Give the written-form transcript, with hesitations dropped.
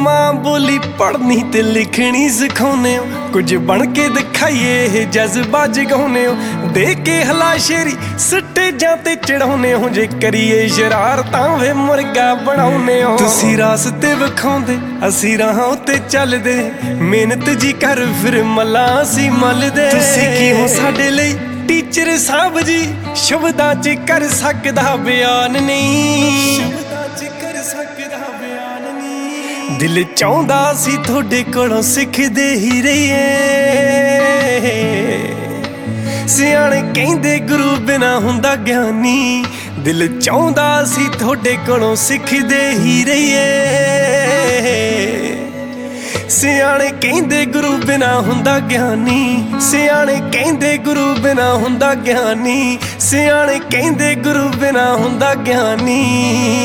ਮਾਂ ਬੋਲੀ ਪੜ੍ਹਨੀ ਤੇ ਲਿਖਣੀ ਸਿਖਾਉਂਦੇ ਹੋ, ਕੁਝ ਬਣ ਕੇ ਦਿਖਾਈਏ ਇਹ ਜਜ਼ਬਾ ਜਗਾਉਂਦੇ ਹੋ। ਦੇ ਕੇ ਹਲਾਸ਼ੇਰੀ ਸਟੇਜਾਂ ਤੇ ਚੜਾਉਂਦੇ ਹੋ, ਜੇ ਕਰੀਏ ਸ਼ਰਾਰਤਾਂ ਵੇ ਮੁਰਗਾ ਬਣਾਉਂਦੇ ਹੋ। ਤੁਸੀਂ ਰਾਸਤੇ ਵਿਖਾਉਂਦੇ ਅਸੀਂ ਰਾਹਾਂ ਉੱਤੇ ਚੱਲਦੇ, ਮਿਹਨਤ ਜੀ ਕਰ ਫਿਰ ਮੱਲਾਂ ਅਸੀਂ ਮੱਲਦੇ। ਤੁਸੀਂ ਕੀ ਹੋ ਸਾਡੇ ਲਈ ਟੀਚਰ ਸਾਹਿਬ ਜੀ, ਸ਼ਬਦਾਂ 'ਚ ਕਰ ਸਕਦਾ ਬਿਆਨ ਨਹੀਂ, ਸ਼ਬਦਾਂ 'ਚ ਕਰ ਸਕਦਾ ਬਿਆਨ ਨਹੀਂ। ਦਿਲ ਚਾਹੁੰਦਾ ਸੀ ਤੁਹਾਡੇ ਕੋਲੋਂ ਸਿੱਖਦੇ ਹੀ ਰਹੀਏ, ਸਿਆਣੇ ਕਹਿੰਦੇ ਗੁਰੂ ਬਿਨਾ ਹੁੰਦਾ ਗਿਆਨੀ। ਦਿਲ ਚਾਹੁੰਦਾ ਸੀ ਤੁਹਾਡੇ ਕੋਲੋਂ ਸਿੱਖਦੇ ਹੀ ਰਹੀਏ, ਸਿਆਣੇ ਕਹਿੰਦੇ ਗੁਰੂ ਬਿਨਾ ਹੁੰਦਾ ਗਿਆਨੀ। ਸਿਆਣੇ ਕਹਿੰਦੇ ਗੁਰੂ ਬਿਨਾ ਹੁੰਦਾ ਗਿਆਨੀ, ਸਿਆਣੇ ਕਹਿੰਦੇ ਗੁਰੂ ਬਿਨਾ ਹੁੰਦਾ ਗਿਆਨੀ।